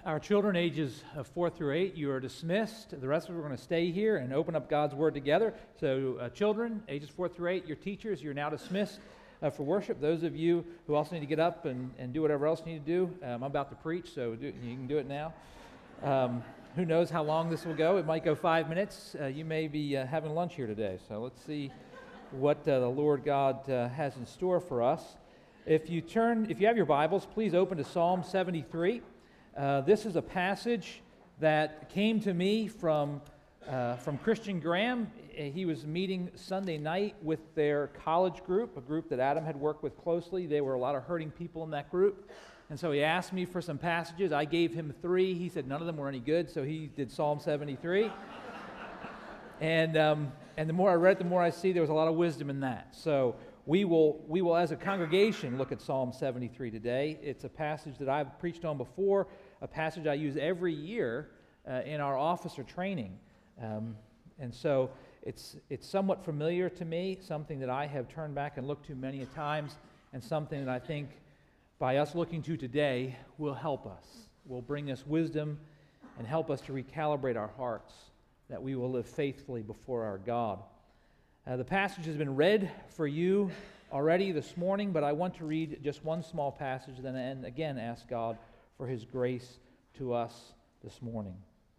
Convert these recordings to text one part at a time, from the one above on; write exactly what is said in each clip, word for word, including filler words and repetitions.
Our children ages uh, four through eight, you are dismissed. The rest of us are going to stay here and open up God's Word together. So uh, children ages four through eight, your teachers, you're now dismissed uh, for worship. Those of you who also need to get up and, and do whatever else you need to do, um, I'm about to preach, so do, you can do it now. Um, who knows how long this will go? It might go five minutes. Uh, you may be uh, having lunch here today, so let's see what uh, the Lord God uh, has in store for us. If you turn, if you have your Bibles, please open to Psalm seventy-three. Uh, this is a passage that came to me from uh, from Christian Graham. He was meeting Sunday night with their college group, a group that Adam had worked with closely. There were a lot of hurting people in that group. And so he asked me for some passages. I gave him three. He said none of them were any good, so he did Psalm seventy-three. and um, and the more I read it, the more I see there was a lot of wisdom in that. So we will, we will as a congregation, look at Psalm seventy-three today. It's a passage that I've preached on before, a passage I use every year uh, in our officer training. Um, and so it's it's somewhat familiar to me, something that I have turned back and looked to many a times, and something that I think by us looking to today will help us, will bring us wisdom and help us to recalibrate our hearts, that we will live faithfully before our God. Uh, the passage has been read for you already this morning, but I want to read just one small passage, then and again ask God for His grace to us this morning.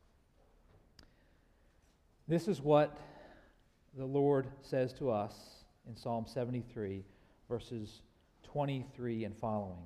This is what the Lord says to us in Psalm seventy-three, verses twenty-three and following.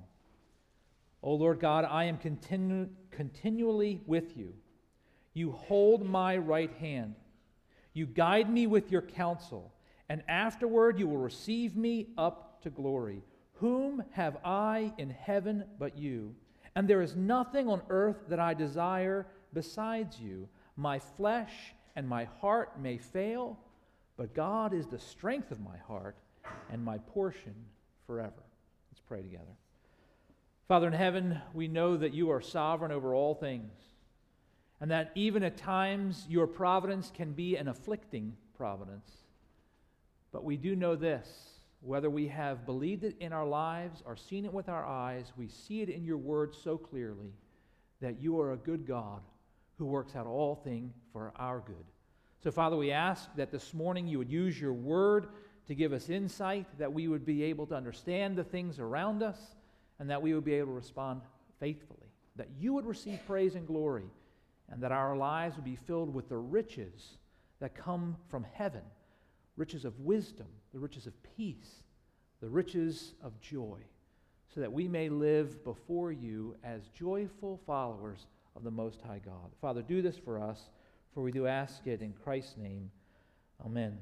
O Lord God, I am continu- continually with you. You hold my right hand. You guide me with your counsel, and afterward you will receive me up to glory. Whom have I in heaven but you? And there is nothing on earth that I desire besides you. My flesh and my heart may fail, but God is the strength of my heart and my portion forever. Let's pray together. Father in heaven, we know that you are sovereign over all things, and that even at times your providence can be an afflicting providence. But we do know this, whether we have believed it in our lives or seen it with our eyes, we see it in your word so clearly that you are a good God who works out all things for our good. So, Father, we ask that this morning you would use your word to give us insight, that we would be able to understand the things around us, and that we would be able to respond faithfully, that you would receive praise and glory, and that our lives would be filled with the riches that come from heaven, riches of wisdom, the riches of peace, the riches of joy, so that we may live before you as joyful followers of the Most High God. Father, do this for us, for we do ask it in Christ's name. Amen.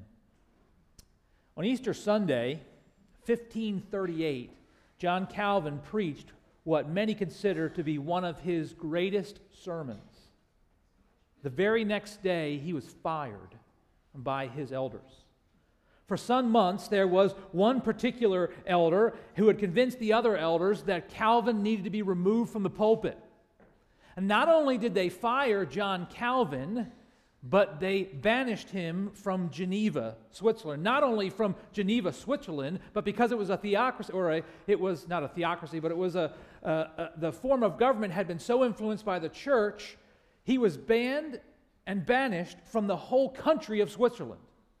On Easter Sunday, fifteen thirty-eight, John Calvin preached what many consider to be one of his greatest sermons. The very next day, he was fired by his elders. For some months, there was one particular elder who had convinced the other elders that Calvin needed to be removed from the pulpit. And not only did they fire John Calvin, but they banished him from Geneva, Switzerland. Not only from Geneva, Switzerland, but because it was a theocracy, or a, it was not a theocracy, but it was a, a, a the form of government had been so influenced by the church, he was banned and banished from the whole country of Switzerland.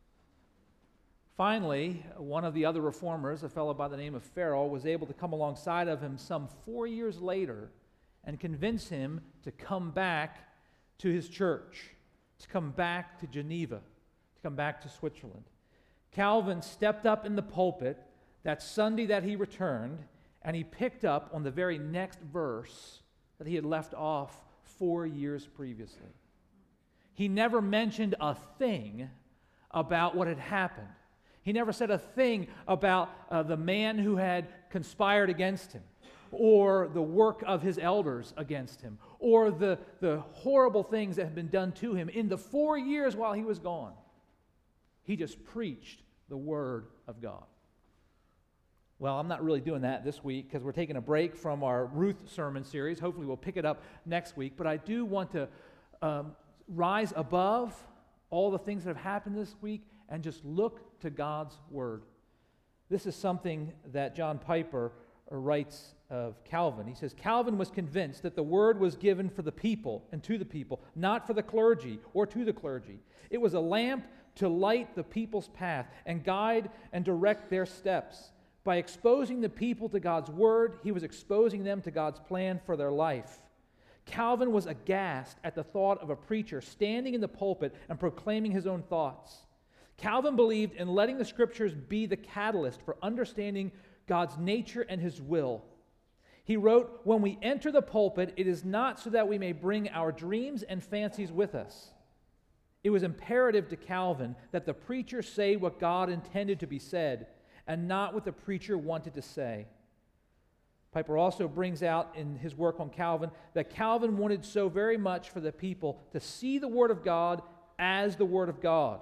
Finally, one of the other reformers, a fellow by the name of Farel, was able to come alongside of him some four years later and convince him to come back to his church, to come back to Geneva, to come back to Switzerland. Calvin stepped up in the pulpit that Sunday that he returned, and he picked up on the very next verse that he had left off four years previously. He never mentioned a thing about what had happened. He never said a thing about uh, the man who had conspired against him, or the work of his elders against him, or the, the horrible things that had been done to him in the four years while he was gone. He just preached the Word of God. Well, I'm not really doing that this week because we're taking a break from our Ruth sermon series. Hopefully we'll pick it up next week. But I do want to um, rise above all the things that have happened this week and just look to God's Word. This is something that John Piper writes of Calvin. He says, Calvin was convinced that the word was given for the people and to the people, not for the clergy or to the clergy. It was a lamp to light the people's path and guide and direct their steps. By exposing the people to God's word, he was exposing them to God's plan for their life. Calvin was aghast at the thought of a preacher standing in the pulpit and proclaiming his own thoughts. Calvin believed in letting the Scriptures be the catalyst for understanding God's nature and his will. He wrote, "When we enter the pulpit, it is not so that we may bring our dreams and fancies with us." It was imperative to Calvin that the preacher say what God intended to be said and not what the preacher wanted to say. Piper also brings out in his work on Calvin that Calvin wanted so very much for the people to see the Word of God as the Word of God.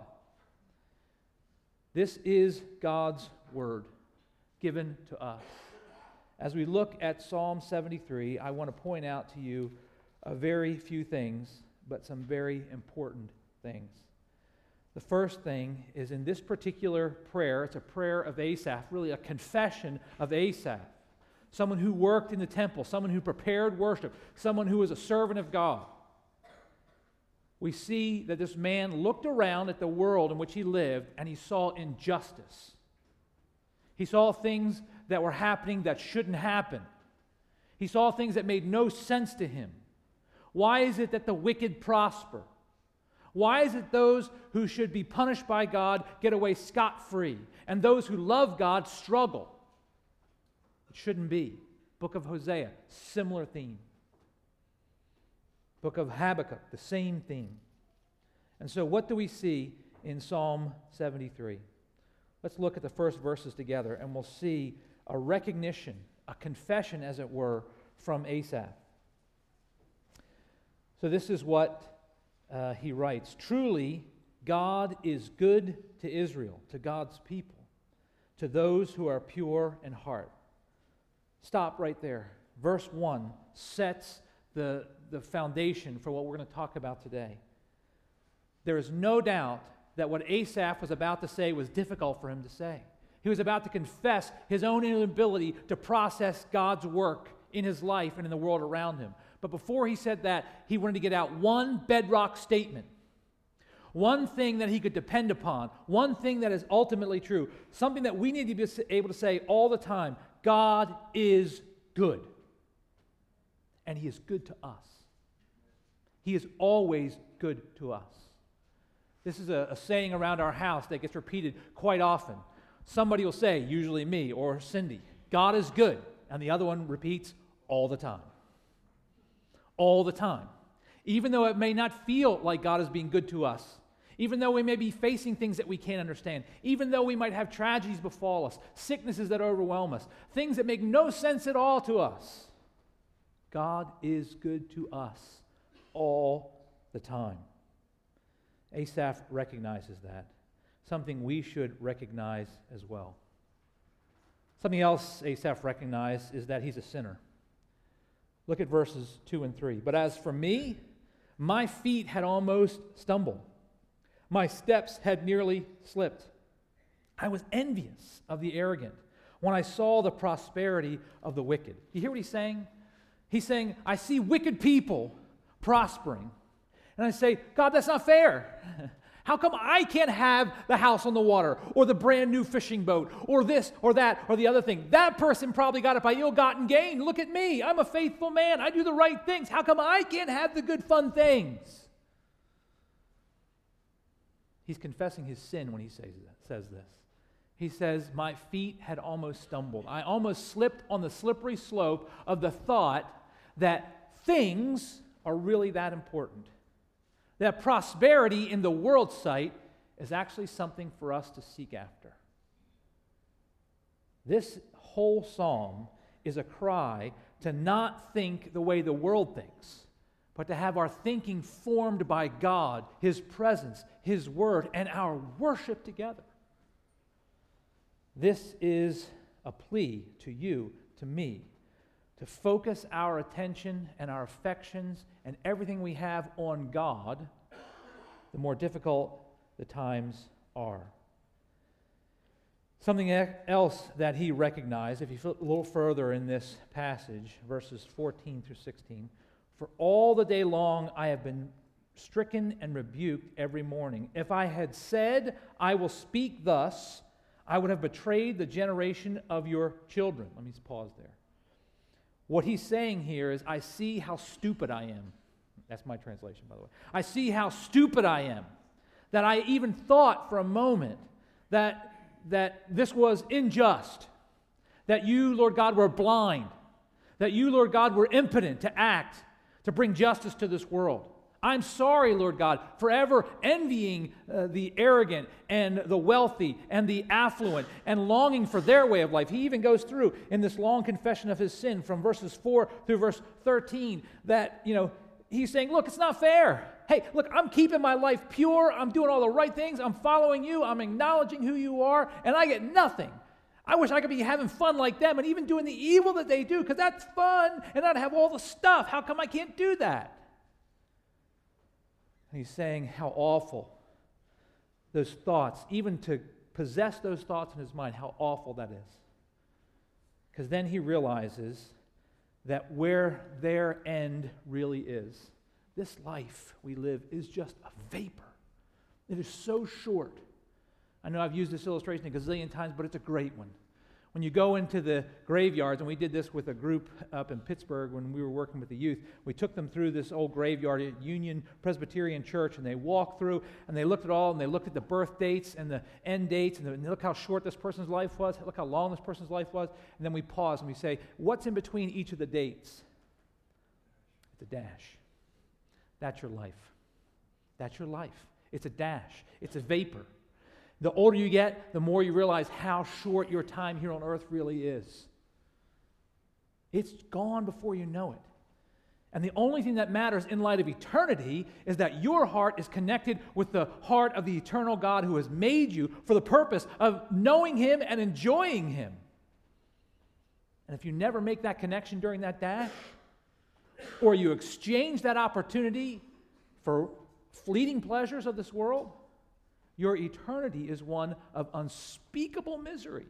This is God's Word given to us. As we look at Psalm seventy-three, I want to point out to you a very few things, but some very important things. The first thing is in this particular prayer, it's a prayer of Asaph, really a confession of Asaph. Someone who worked in the temple, someone who prepared worship, someone who was a servant of God. We see that this man looked around at the world in which he lived and he saw injustice. He saw things that were happening that shouldn't happen. He saw things that made no sense to him. Why is it that the wicked prosper? Why is it those who should be punished by God get away scot-free and those who love God struggle? It shouldn't be. Book of Hosea, similar theme. Book of Habakkuk, the same theme. And so what do we see in Psalm seventy-three? Let's look at the first verses together and we'll see a recognition, a confession as it were, from Asaph. So this is what uh, he writes. Truly, God is good to Israel, to God's people, to those who are pure in heart. Stop right there. Verse one sets the, the foundation for what we're going to talk about today. There is no doubt that what Asaph was about to say was difficult for him to say. He was about to confess his own inability to process God's work in his life and in the world around him. But before he said that, he wanted to get out one bedrock statement. One thing that he could depend upon. One thing that is ultimately true. Something that we need to be able to say all the time. God is good. And he is good to us. He is always good to us. This is a, a saying around our house that gets repeated quite often. Somebody will say, usually me or Cindy, God is good. And the other one repeats all the time. All the time. Even though it may not feel like God is being good to us. Even though we may be facing things that we can't understand. Even though we might have tragedies befall us. Sicknesses that overwhelm us. Things that make no sense at all to us. God is good to us all the time. Asaph recognizes that. Something we should recognize as well. Something else Asaph recognized is that he's a sinner. Look at verses two and three. But as for me, my feet had almost stumbled. My steps had nearly slipped. I was envious of the arrogant when I saw the prosperity of the wicked. You hear what he's saying? He's saying, I see wicked people prospering. And I say, God, that's not fair. How come I can't have the house on the water or the brand new fishing boat or this or that or the other thing? That person probably got it by ill-gotten gain. Look at me. I'm a faithful man. I do the right things. How come I can't have the good, fun things? He's confessing his sin when he says says this. He says, my feet had almost stumbled. I almost slipped on the slippery slope of the thought that things are really that important. That prosperity in the world's sight is actually something for us to seek after. This whole psalm is a cry to not think the way the world thinks, but to have our thinking formed by God, His presence, His word, and our worship together. This is a plea to you, to me, to focus our attention and our affections and everything we have on God, the more difficult the times are. Something else that he recognized, if you flip a little further in this passage, verses fourteen through sixteen, for all the day long I have been stricken and rebuked every morning. If I had said, I will speak thus, I would have betrayed the generation of your children. Let me pause there. What he's saying here is, I see how stupid I am. That's my translation, by the way. I see how stupid I am, that I even thought for a moment that that this was unjust, that you, Lord God, were blind, that you, Lord God, were impotent to act, to bring justice to this world. I'm sorry, Lord God, forever envying uh, the arrogant and the wealthy and the affluent and longing for their way of life. He even goes through in this long confession of his sin from verses four through verse thirteen that, you know, he's saying, look, it's not fair. Hey, look, I'm keeping my life pure. I'm doing all the right things. I'm following you. I'm acknowledging who you are, and I get nothing. I wish I could be having fun like them and even doing the evil that they do, because that's fun, and I'd have all the stuff. How come I can't do that? And he's saying how awful those thoughts, even to possess those thoughts in his mind, how awful that is. Because then he realizes that where their end really is, this life we live is just a vapor. It is so short. I know I've used this illustration a gazillion times, but it's a great one. When you go into the graveyards, and we did this with a group up in Pittsburgh when we were working with the youth, we took them through this old graveyard at Union Presbyterian Church, and they walked through, and they looked at all, and they looked at the birth dates and the end dates, and, the, and look how short this person's life was, look how long this person's life was, and then we pause and we say, what's in between each of the dates? It's a dash. That's your life. That's your life. It's a dash. It's a vapor. The older you get, the more you realize how short your time here on earth really is. It's gone before you know it. And the only thing that matters in light of eternity is that your heart is connected with the heart of the eternal God who has made you for the purpose of knowing Him and enjoying Him. And if you never make that connection during that dash, or you exchange that opportunity for fleeting pleasures of this world, your eternity is one of unspeakable misery.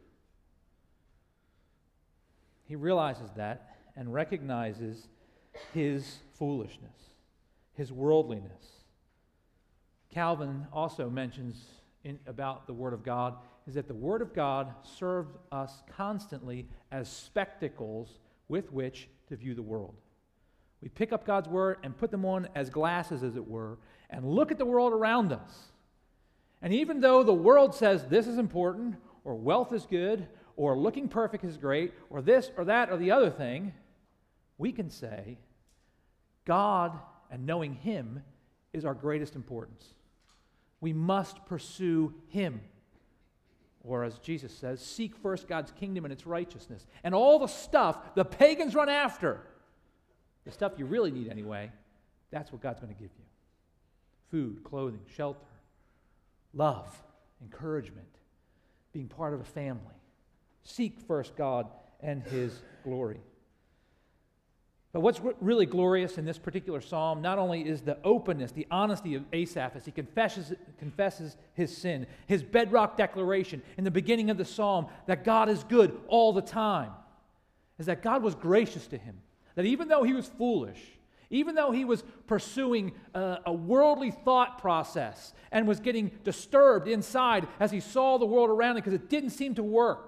He realizes that and recognizes his foolishness, his worldliness. Calvin also mentions in, about the Word of God is that the Word of God served us constantly as spectacles with which to view the world. We pick up God's Word and put them on as glasses, as it were, and look at the world around us. And even though the world says this is important, or wealth is good, or looking perfect is great, or this or that or the other thing, we can say God and knowing Him is our greatest importance. We must pursue Him. Or as Jesus says, seek first God's kingdom and its righteousness. And all the stuff the pagans run after, the stuff you really need anyway, that's what God's going to give you. Food, clothing, shelter, love, encouragement, being part of a family. Seek first God and His glory. But what's really glorious in this particular psalm not only is the openness, the honesty of Asaph as he confesses, confesses his sin, his bedrock declaration in the beginning of the psalm that God is good all the time, is that God was gracious to him. That even though he was foolish, even though he was pursuing a, a worldly thought process and was getting disturbed inside as he saw the world around him because it didn't seem to work,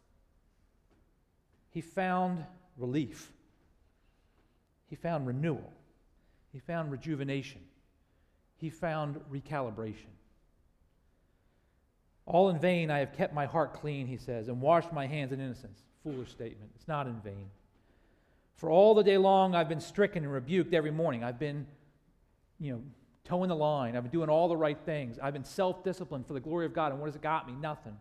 he found relief. He found renewal. He found rejuvenation. He found recalibration. All in vain I have kept my heart clean, he says, and washed my hands in innocence. Foolish statement. It's not in vain. For all the day long I've been stricken and rebuked every morning. I've been, you know, towing the line. I've been doing all the right things. I've been self-disciplined for the glory of God. And what has it got me? Nothing.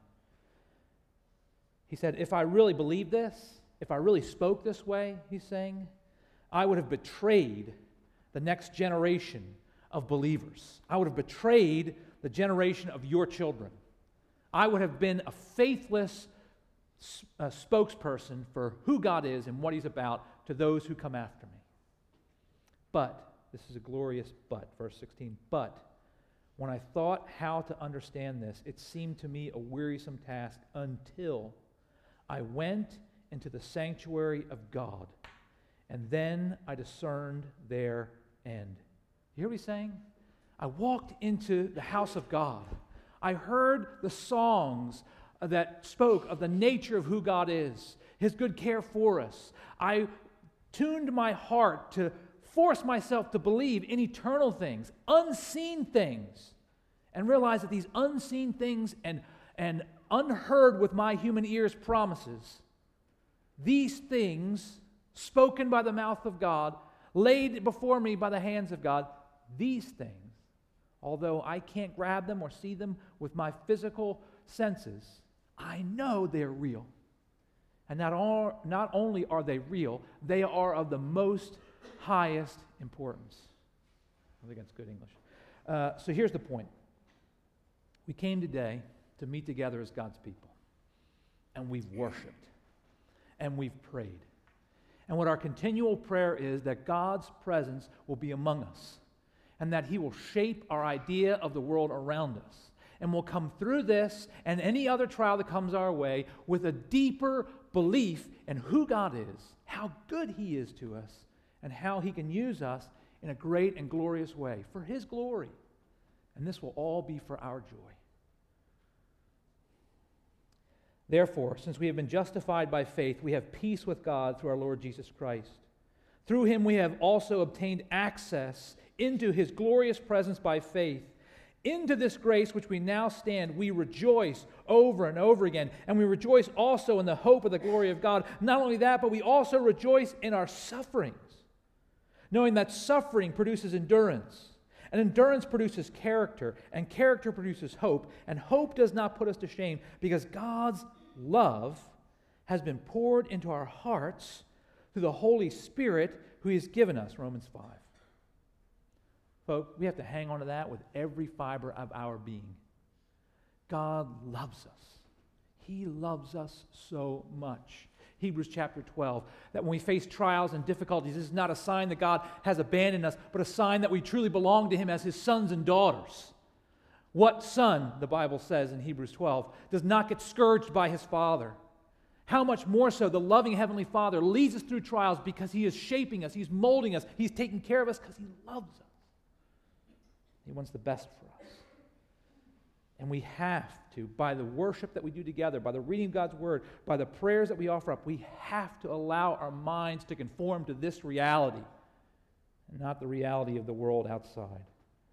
He said, if I really believed this, if I really spoke this way, he's saying, I would have betrayed the next generation of believers. I would have betrayed the generation of your children. I would have been a faithless uh, spokesperson for who God is and what He's about to those who come after me. But, this is a glorious but, verse sixteen, but When I thought how to understand this, it seemed to me a wearisome task until I went into the sanctuary of God, and then I discerned their end. You hear what he's saying? I walked into the house of God. I heard the songs that spoke of the nature of who God is, His good care for us. I tuned my heart to force myself to believe in eternal things, unseen things, and realize that these unseen things and, and unheard with my human ears promises, these things spoken by the mouth of God, laid before me by the hands of God, these things, although I can't grab them or see them with my physical senses, I know they're real. And not, all, not only are they real, they are of the most highest importance. I think that's good English. Uh, so here's the point. We came today to meet together as God's people. And we've worshiped. And we've prayed. And what our continual prayer is that God's presence will be among us. And that He will shape our idea of the world around us. And we'll come through this and any other trial that comes our way with a deeper belief in who God is, how good He is to us, and how He can use us in a great and glorious way for His glory. And this will all be for our joy. Therefore, since we have been justified by faith, we have peace with God through our Lord Jesus Christ. Through Him we have also obtained access into His glorious presence by faith. Into this grace which we now stand, we rejoice over and over again. And we rejoice also in the hope of the glory of God. Not only that, but we also rejoice in our sufferings, knowing that suffering produces endurance. And endurance produces character, and character produces hope. And hope does not put us to shame, because God's love has been poured into our hearts through the Holy Spirit who He has given us, Romans five. Folks, we have to hang on to that with every fiber of our being. God loves us. He loves us so much. Hebrews chapter twelve, that when we face trials and difficulties, this is not a sign that God has abandoned us, but a sign that we truly belong to Him as His sons and daughters. What son, the Bible says in Hebrews twelve, does not get scourged by his father? How much more so the loving Heavenly Father leads us through trials because He is shaping us, He's molding us, He's taking care of us because He loves us. He wants the best for us. And we have to, by the worship that we do together, by the reading of God's Word, by the prayers that we offer up, we have to allow our minds to conform to this reality and not the reality of the world outside.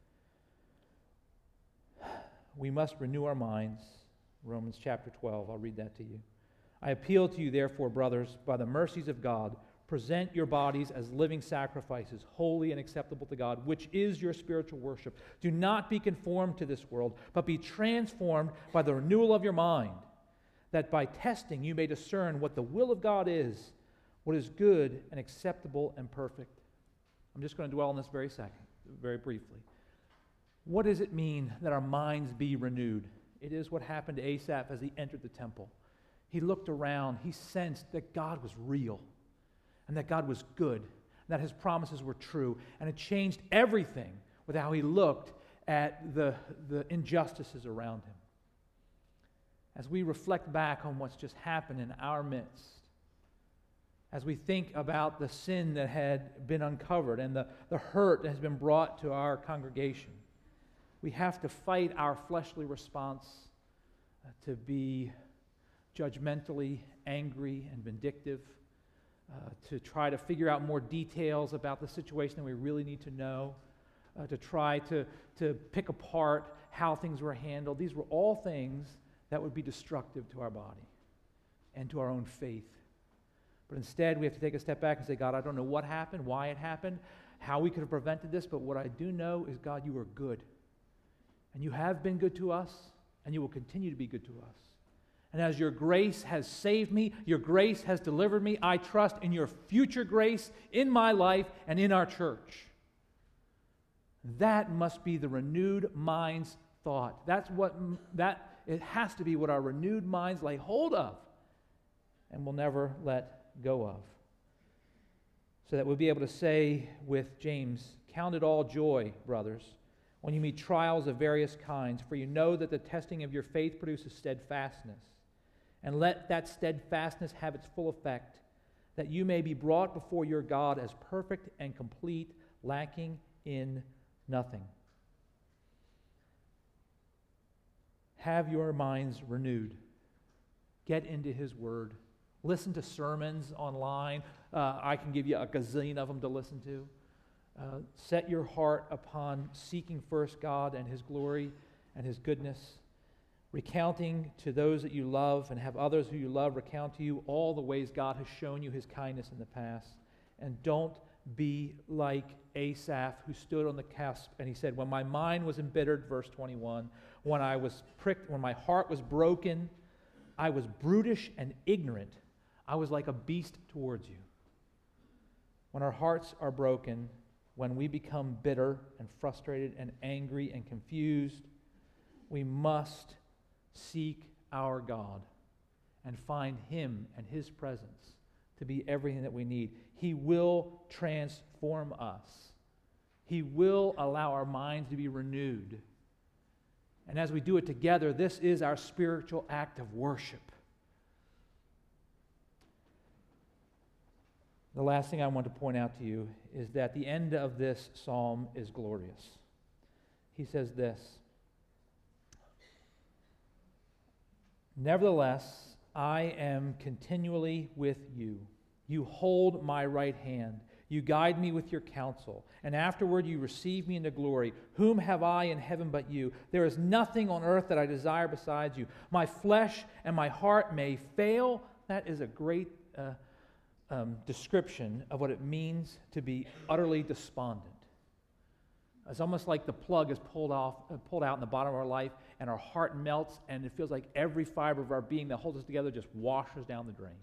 We must renew our minds. Romans chapter twelve, I'll read that to you. I appeal to you, therefore, brothers, by the mercies of God, present your bodies as living sacrifices, holy and acceptable to God, which is your spiritual worship. Do not be conformed to this world, but be transformed by the renewal of your mind, that by testing you may discern what the will of God is, what is good and acceptable and perfect. I'm just going to dwell on this very second, very briefly. What does it mean that our minds be renewed? It is what happened to Asaph as he entered the temple. He looked around, he sensed that God was real, and that God was good, and that His promises were true. And it changed everything with how he looked at the, the injustices around him. As we reflect back on what's just happened in our midst, as we think about the sin that had been uncovered and the, the hurt that has been brought to our congregation, we have to fight our fleshly response uh, to be judgmentally angry and vindictive, Uh, to try to figure out more details about the situation that we really need to know, uh, to try to, to pick apart how things were handled. These were all things that would be destructive to our body and to our own faith. But instead, we have to take a step back and say, God, I don't know what happened, why it happened, how we could have prevented this, but what I do know is, God, you are good. And you have been good to us, and you will continue to be good to us. And as your grace has saved me, your grace has delivered me, I trust in your future grace in my life and in our church. That must be the renewed mind's thought. That's what that it has to be what our renewed minds lay hold of and will never let go of. So that we'll be able to say with James, count it all joy, brothers, when you meet trials of various kinds, for you know that the testing of your faith produces steadfastness. And let that steadfastness have its full effect, that you may be brought before your God as perfect and complete, lacking in nothing. Have your minds renewed. Get into His Word. Listen to sermons online. Uh, I can give you a gazillion of them to listen to. Uh, set your heart upon seeking first God and His glory and His goodness, recounting to those that you love and have others who you love recount to you all the ways God has shown you His kindness in the past. And don't be like Asaph, who stood on the cusp and he said, when my mind was embittered, verse twenty-one, when I was pricked, when my heart was broken, I was brutish and ignorant. I was like a beast towards you. When our hearts are broken, when we become bitter and frustrated and angry and confused, we must seek our God and find Him and His presence to be everything that we need. He will transform us. He will allow our minds to be renewed. And as we do it together, this is our spiritual act of worship. The last thing I want to point out to you is that the end of this psalm is glorious. He says this, nevertheless, I am continually with you. You hold my right hand. You guide me with your counsel, and afterward you receive me into glory. Whom have I in heaven but you? There is nothing on earth that I desire besides you. My flesh and my heart may fail. That is a great uh, um, description of what it means to be utterly despondent. It's almost like the plug is pulled off, uh, pulled out in the bottom of our life, and our heart melts, and it feels like every fiber of our being that holds us together just washes down the drain.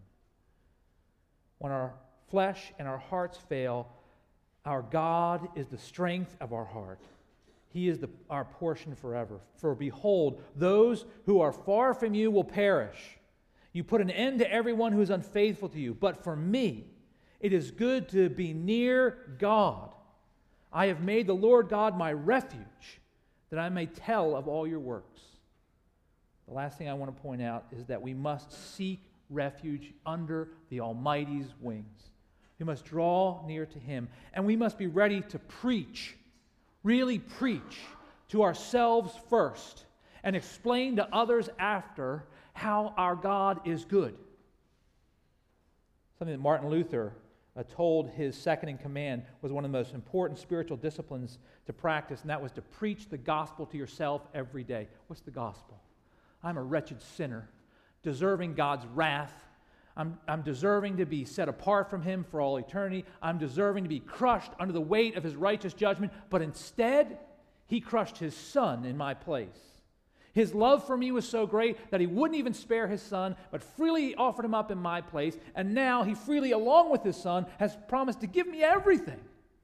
When our flesh and our hearts fail, our God is the strength of our heart. He is the, our portion forever. For behold, those who are far from you will perish. You put an end to everyone who is unfaithful to you. But for me, it is good to be near God. I have made the Lord God my refuge, that I may tell of all your works. The last thing I want to point out is that we must seek refuge under the Almighty's wings. We must draw near to Him, and we must be ready to preach, really preach to ourselves first, and explain to others after how our God is good. Something that Martin Luther uh, told his second in command was one of the most important spiritual disciplines to practice, and that was to preach the gospel to yourself every day. What's the gospel? I'm a wretched sinner, deserving God's wrath. I'm, I'm deserving to be set apart from Him for all eternity. I'm deserving to be crushed under the weight of His righteous judgment, but instead, He crushed His Son in my place. His love for me was so great that He wouldn't even spare His Son, but freely offered Him up in my place, and now He freely, along with His Son, has promised to give me everything.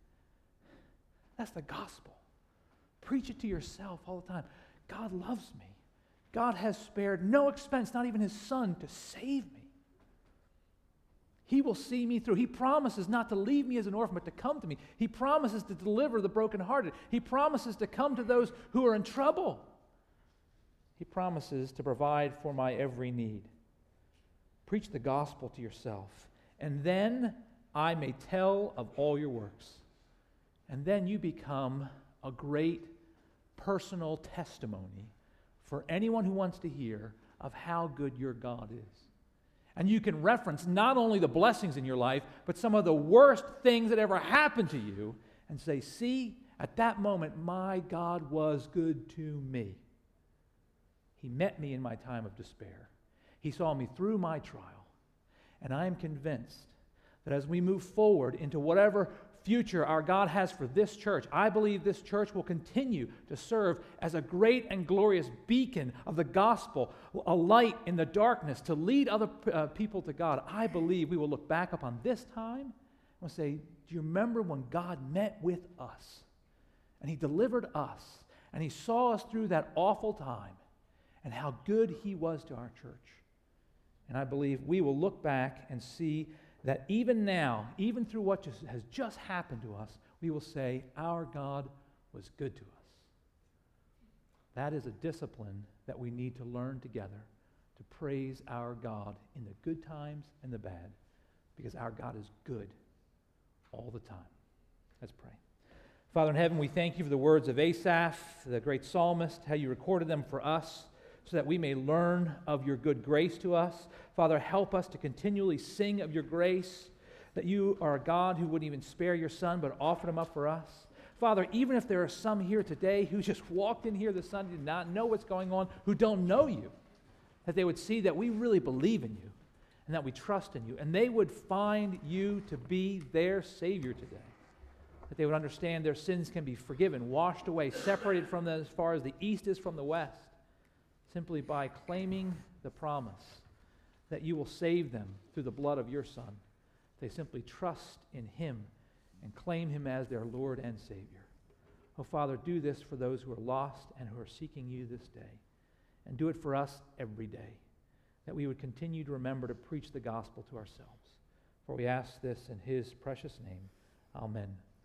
That's the gospel. Preach it to yourself all the time. God loves me. God has spared no expense, not even His Son, to save me. He will see me through. He promises not to leave me as an orphan, but to come to me. He promises to deliver the brokenhearted. He promises to come to those who are in trouble. He promises to provide for my every need. Preach the gospel to yourself, and then I may tell of all your works. And then you become a great personal testimony for anyone who wants to hear of how good your God is. And you can reference not only the blessings in your life, but some of the worst things that ever happened to you, and say, see, at that moment, my God was good to me. He met me in my time of despair. He saw me through my trial. And I am convinced that as we move forward into whatever future our God has for this church, I believe this church will continue to serve as a great and glorious beacon of the gospel, a light in the darkness to lead other uh, people to God. I believe we will look back upon this time and say, do you remember when God met with us and He delivered us and He saw us through that awful time and how good He was to our church? And I believe we will look back and see that even now, even through what just, has just happened to us, we will say, our God was good to us. That is a discipline that we need to learn together to praise our God in the good times and the bad, because our God is good all the time. Let's pray. Father in heaven, we thank you for the words of Asaph, the great psalmist, how you recorded them for us so that we may learn of your good grace to us. Father, help us to continually sing of your grace, that you are a God who wouldn't even spare your Son but offered him up for us. Father, even if there are some here today who just walked in here this Sunday, did not know what's going on, who don't know you, that they would see that we really believe in you and that we trust in you, and they would find you to be their Savior today. That they would understand their sins can be forgiven, washed away, separated from them as far as the east is from the west, simply by claiming the promise that you will save them through the blood of your Son. They simply trust in him and claim him as their Lord and Savior. Oh, Father, do this for those who are lost and who are seeking you this day. And do it for us every day, that we would continue to remember to preach the gospel to ourselves. For we ask this in his precious name. Amen.